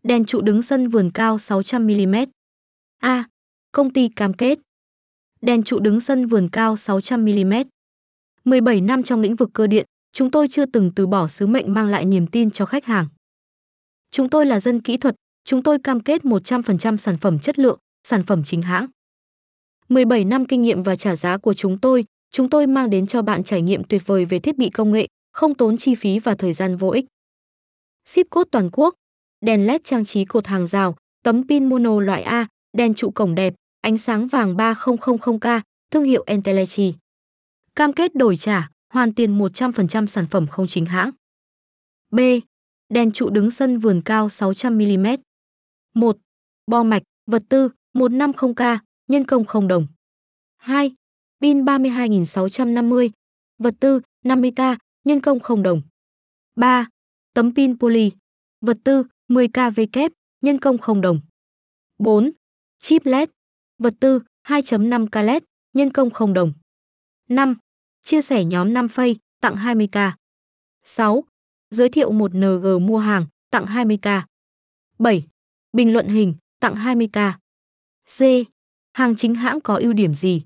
Đèn trụ đứng sân vườn cao 600mm. A. Công ty cam kết. Đèn trụ đứng sân vườn cao 600mm. 17 năm trong lĩnh vực cơ điện, chúng tôi chưa từng từ bỏ sứ mệnh mang lại niềm tin cho khách hàng. Chúng tôi là dân kỹ thuật, chúng tôi cam kết 100% sản phẩm chất lượng, sản phẩm chính hãng. 17 năm kinh nghiệm và trả giá của chúng tôi mang đến cho bạn trải nghiệm tuyệt vời về thiết bị công nghệ, không tốn chi phí và thời gian vô ích. Ship code toàn quốc, đèn LED trang trí cột hàng rào, tấm pin mono loại A, đèn trụ cổng đẹp, ánh sáng vàng 3000K, thương hiệu Entelechi. Cam kết đổi trả, hoàn tiền 100% sản phẩm không chính hãng. B. Đèn trụ đứng sân vườn cao 600mm. 1. Bo mạch, vật tư, 150K, nhân công 0 đồng. 2. Pin 32.650, vật tư, 50K, nhân công 0 đồng. 3. Tấm pin poly, vật tư, 10kW, nhân công 0 đồng. 4. Chip LED, vật tư, 2.5K LED, nhân công 0 đồng. 5. Chia sẻ nhóm 5 phây, tặng 20K. 6. Giới thiệu 1NG mua hàng, tặng 20K. 7. Bình luận hình, tặng 20K. C. Hàng chính hãng có ưu điểm gì?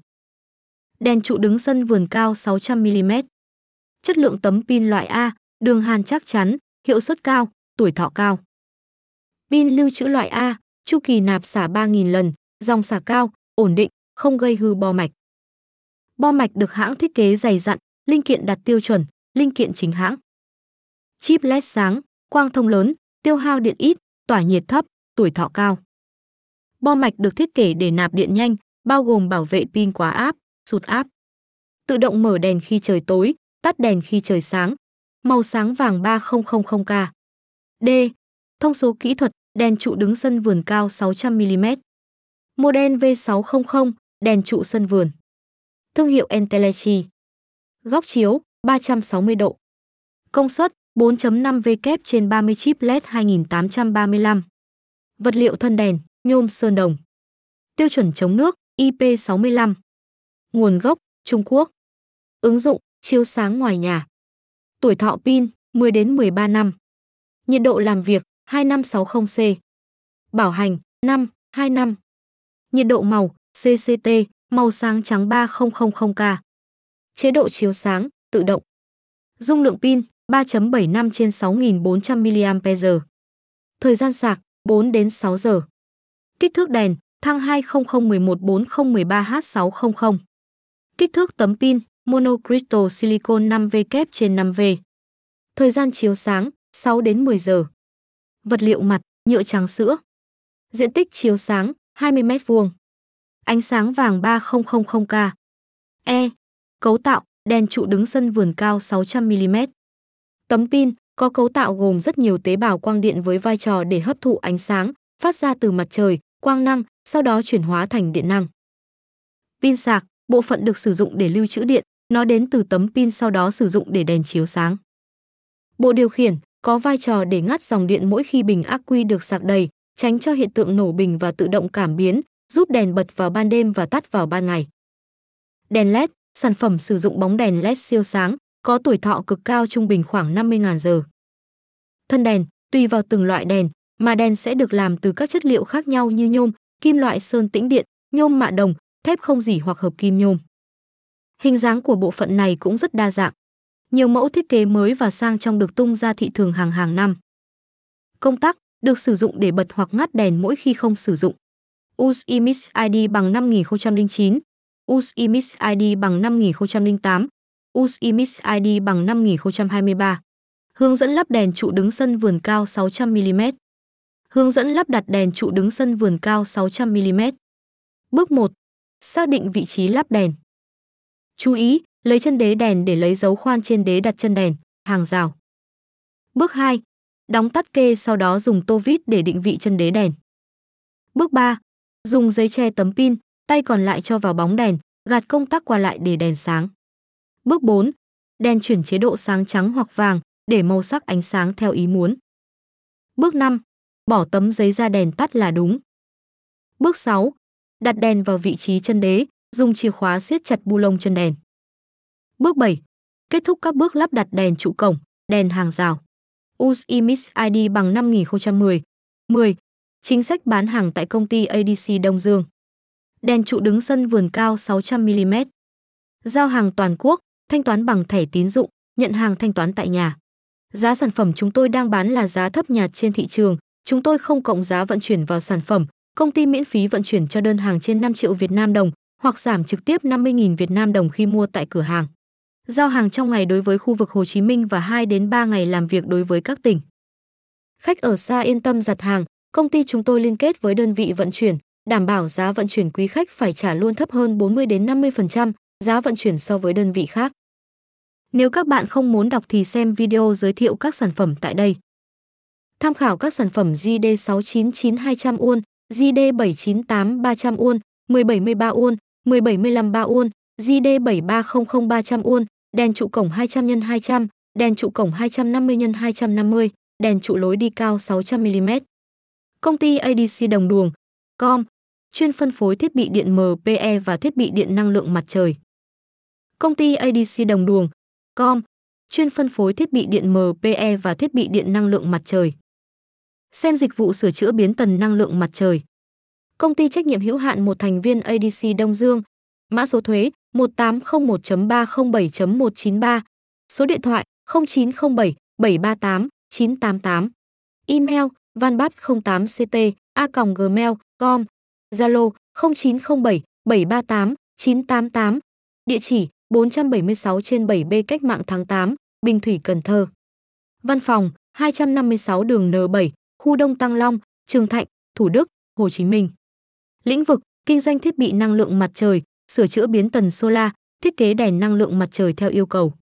Đèn trụ đứng sân vườn cao 600mm. Chất lượng tấm pin loại A, đường hàn chắc chắn, hiệu suất cao, tuổi thọ cao. Pin lưu trữ loại A, chu kỳ nạp xả 3.000 lần, dòng xả cao, ổn định, không gây hư bo mạch. Bo mạch được hãng thiết kế dày dặn, linh kiện đạt tiêu chuẩn, linh kiện chính hãng. Chip LED sáng, quang thông lớn, tiêu hao điện ít, tỏa nhiệt thấp, tuổi thọ cao. Bo mạch được thiết kế để nạp điện nhanh, bao gồm bảo vệ pin quá áp, sụt áp. Tự động mở đèn khi trời tối, tắt đèn khi trời sáng. Màu sáng vàng 3000K. D. Thông số kỹ thuật, đèn trụ đứng sân vườn cao 600mm. Model V600, đèn trụ sân vườn. Thương hiệu Entelechi. Góc chiếu, 360 độ. Công suất, 4.5W trên 30 chip LED 2835. Vật liệu thân đèn, nhôm sơn đồng. Tiêu chuẩn chống nước, IP65. Nguồn gốc, Trung Quốc. Ứng dụng, chiếu sáng ngoài nhà. Tuổi thọ pin, 10 đến 13 năm. Nhiệt độ làm việc, 2560C. Bảo hành, 2 năm. Nhiệt độ màu, CCT, màu sáng trắng 3000K. Chế độ chiếu sáng, tự động. Dung lượng pin, 3.75 trên 6400mAh. Thời gian sạc, 4 đến 6 giờ. Kích thước đèn, thang 200114013H600. Kích thước tấm pin, monocrystal silicon 5W trên 5V. Thời gian chiếu sáng, 6 đến 10 giờ. Vật liệu mặt, nhựa trắng sữa. Diện tích chiếu sáng, 20 m². Ánh sáng vàng 3000K. E. Cấu tạo, đèn trụ đứng sân vườn cao 600mm. Tấm pin có cấu tạo gồm rất nhiều tế bào quang điện với vai trò để hấp thụ ánh sáng phát ra từ mặt trời, quang năng, sau đó chuyển hóa thành điện năng. Pin sạc, bộ phận được sử dụng để lưu trữ điện, nó đến từ tấm pin sau đó sử dụng để đèn chiếu sáng. Bộ điều khiển có vai trò để ngắt dòng điện mỗi khi bình ắc quy được sạc đầy, tránh cho hiện tượng nổ bình và tự động cảm biến, giúp đèn bật vào ban đêm và tắt vào ban ngày. Đèn LED, sản phẩm sử dụng bóng đèn LED siêu sáng, có tuổi thọ cực cao trung bình khoảng 50.000 giờ. Thân đèn, tùy vào từng loại đèn, mà đèn sẽ được làm từ các chất liệu khác nhau như nhôm, kim loại sơn tĩnh điện, nhôm mạ đồng, thép không rỉ hoặc hợp kim nhôm. Hình dáng của bộ phận này cũng rất đa dạng. Nhiều mẫu thiết kế mới và sang trọng được tung ra thị trường hàng năm. Công tắc được sử dụng để bật hoặc ngắt đèn mỗi khi không sử dụng. Use Image ID bằng 5009, Use Image ID bằng 5008, Use Image ID bằng 5023. Hướng dẫn lắp đèn trụ đứng sân vườn cao 600mm. Hướng dẫn lắp đặt đèn trụ đứng sân vườn cao 600mm. Bước 1. Xác định vị trí lắp đèn. Chú ý, lấy chân đế đèn để lấy dấu khoan trên đế đặt chân đèn, hàng rào. Bước 2. Đóng tắt kê sau đó dùng tô vít để định vị chân đế đèn. Bước 3. Dùng giấy che tấm pin, tay còn lại cho vào bóng đèn, gạt công tắc qua lại để đèn sáng. Bước 4. Đèn chuyển chế độ sáng trắng hoặc vàng để màu sắc ánh sáng theo ý muốn. Bước 5. Bỏ tấm giấy ra đèn tắt là đúng. Bước 6. Đặt đèn vào vị trí chân đế, dùng chìa khóa siết chặt bu lông chân đèn. Bước 7. Kết thúc các bước lắp đặt đèn trụ cổng, đèn hàng rào. Use Image ID bằng 5010. 10. Chính sách bán hàng tại công ty ADC Đông Dương. Đèn trụ đứng sân vườn cao 600mm. Giao hàng toàn quốc, thanh toán bằng thẻ tín dụng, nhận hàng thanh toán tại nhà. Giá sản phẩm chúng tôi đang bán là giá thấp nhạt trên thị trường, chúng tôi không cộng giá vận chuyển vào sản phẩm, công ty miễn phí vận chuyển cho đơn hàng trên 5 triệu Việt Nam đồng hoặc giảm trực tiếp 50.000 Việt Nam đồng khi mua tại cửa hàng. Giao hàng trong ngày đối với khu vực Hồ Chí Minh và 2 đến 3 ngày làm việc đối với các tỉnh. Khách ở xa yên tâm đặt hàng, công ty chúng tôi liên kết với đơn vị vận chuyển, đảm bảo giá vận chuyển quý khách phải trả luôn thấp hơn 40 đến 50% giá vận chuyển so với đơn vị khác. Nếu các bạn không muốn đọc thì xem video giới thiệu các sản phẩm tại đây. Tham khảo các sản phẩm JD699 200 won, JD798 300 won, 1073 won, 1075 3 won, JD7300 300 won, đèn trụ cổng 200 x 200, đèn trụ cổng 250 x 250, đèn trụ lối đi cao 600mm. Công ty ADC Đồng Đuồng, com, chuyên phân phối thiết bị điện MPE và thiết bị điện năng lượng mặt trời. Công ty ADC Đồng Đuồng, com, chuyên phân phối thiết bị điện MPE và thiết bị điện năng lượng mặt trời. Xem dịch vụ sửa chữa biến tần năng lượng mặt trời. Công ty trách nhiệm hữu hạn một thành viên ADC Đông Dương, mã số thuế 1801.307.193, số điện thoại 0907 738 988, email vanbat08ct@gmail.com, Zalo 0907 738 988, địa chỉ 476/7B Cách mạng tháng 8, Bình Thủy, Cần Thơ. Văn phòng 256 đường N7, khu Đông Tăng Long, Trường Thạnh, Thủ Đức, Hồ Chí Minh. Lĩnh vực kinh doanh thiết bị năng lượng mặt trời, sửa chữa biến tần solar, thiết kế đèn năng lượng mặt trời theo yêu cầu.